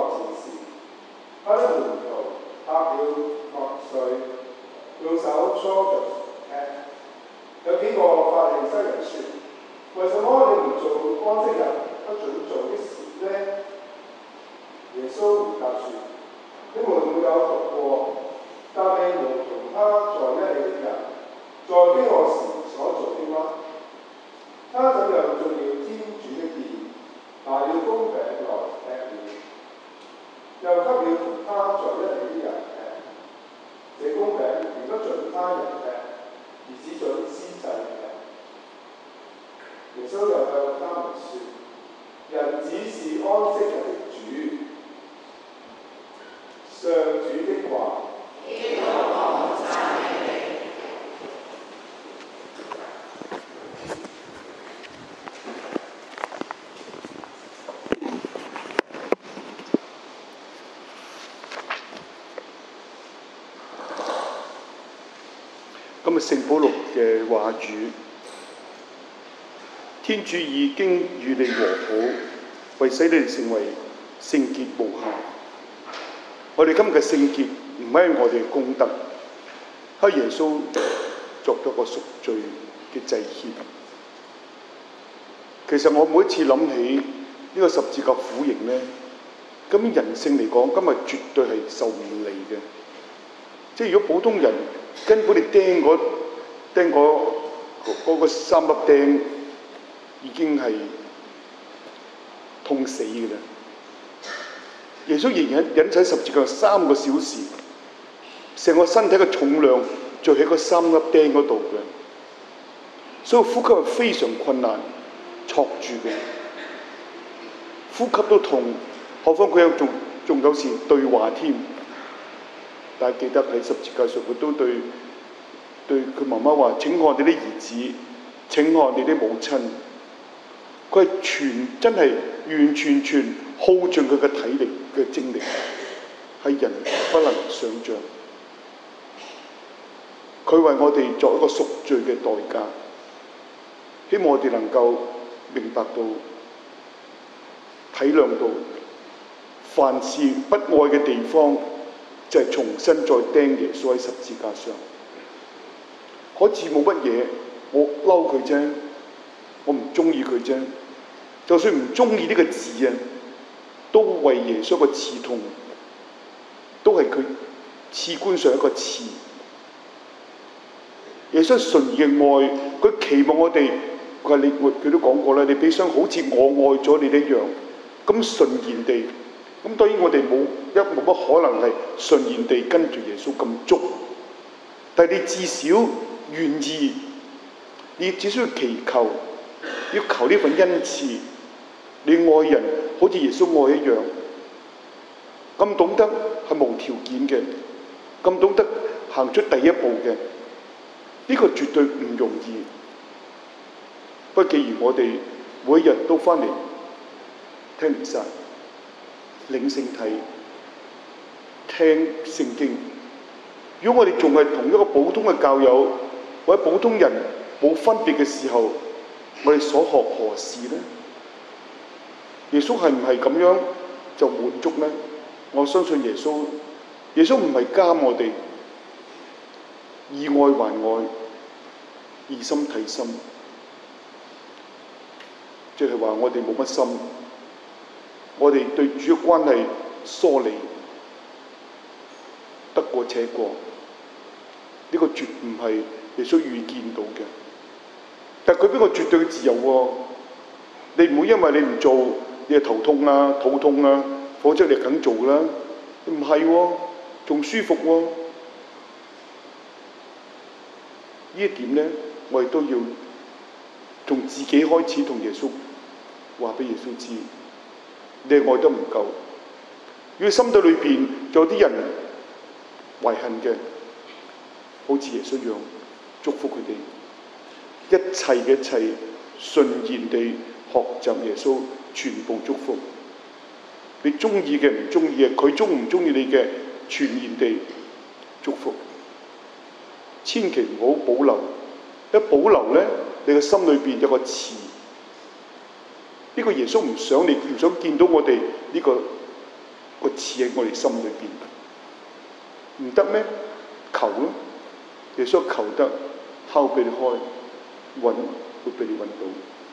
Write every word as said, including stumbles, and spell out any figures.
前時，他的門徒拍了麥穗，用手搓着吃。有幾個法利賽人說：為什麼你唔做安息日不准做的事呢？耶穌回答說：你們沒有讀過但你們同他在一起的人，在飢餓時所做的嗎？他怎樣進了天主的殿，拿了公餅來吃了，又給了同他在一起的人吃。這公餅原不准他人吃，而只准司祭吃。耶穌又向他們說：人子是安息日的主。上主的話。 今日聖保祿嘅話語，天主已經與你和好，為使你哋成為聖潔無瑕。我哋今日嘅聖潔唔係我哋嘅功德，係耶穌作咗個贖罪嘅祭獻。其實我每一次諗起呢個十字架苦刑呢，咁人性嚟講，今日絕對係受唔嚟嘅。即係如果普通人根本你釘嗰釘嗰嗰個三粒釘已經係痛死嘅啦。耶穌仍然忍喺十字架三個小時，成個身體嘅重量就喺嗰三粒釘嗰度嘅，所以呼吸係非常困難，戳住嘅，呼吸都痛，何況佢有仲仲有時對話添。但係記得喺十字架上，佢都對對佢媽媽話：請看你啲兒子，請看你啲母親。佢係全真係完全全耗盡佢嘅體力嘅精力，係人不能想像。佢為我哋作一個贖罪嘅代價，希望我哋能夠明白到、體諒到，凡是不愛嘅地方，就係重新再釘耶穌喺十字架上。好似冇乜嘢，我嬲佢啫，我唔中意佢啫。就算唔中意呢個字啊，都為耶穌個刺痛，都係佢刺冠上一個刺。耶穌純然嘅愛，佢期望我哋，佢話你，佢都講過啦，你彼此好似我愛咗你一樣，咁純然地。咁當然我哋冇一冇乜可能係純然地跟住耶穌咁足，但係你至少願意，你只需要祈求，要求呢份恩賜，你愛人好似耶穌愛一樣，咁懂得係無條件嘅，咁懂得行出第一步嘅，呢個絕對唔容易。不過既然我哋每一日都翻嚟聽彌撒、領聖體、聽聖經，如果我哋仲係同一個普通嘅教友或者普通人冇分別嘅時候，我哋所學何事呢？耶穌係唔係咁樣就滿足呢？我相信耶穌，耶穌唔係監我哋，以愛還愛，以心睇心，即係話我哋冇乜心，我哋對主嘅關係疏離，得過且過，呢個絕唔係耶穌預見到嘅。但佢俾個絕對嘅自由喎，你唔會因為你唔做，你係頭痛啊、肚痛啊，否則你肯做啦。唔係喎，仲舒服喎。呢一點咧，我哋都要從自己開始同耶穌話俾耶穌知，你愛得唔夠。如果心底裏邊有啲人遺恨嘅，好似耶穌一樣，祝福佢哋。一切嘅一切，順然地學習耶穌，全部祝福。你中意嘅唔中意嘅，佢中唔中意你嘅，全然地祝福。千祈唔好保留，一保留咧，你嘅心裏邊有個刺。呢個耶穌唔想你，唔想見到我哋呢個賜喺我哋心裏邊。唔得咩？求咯！耶穌求得，敲俾你開，揾會俾你揾到。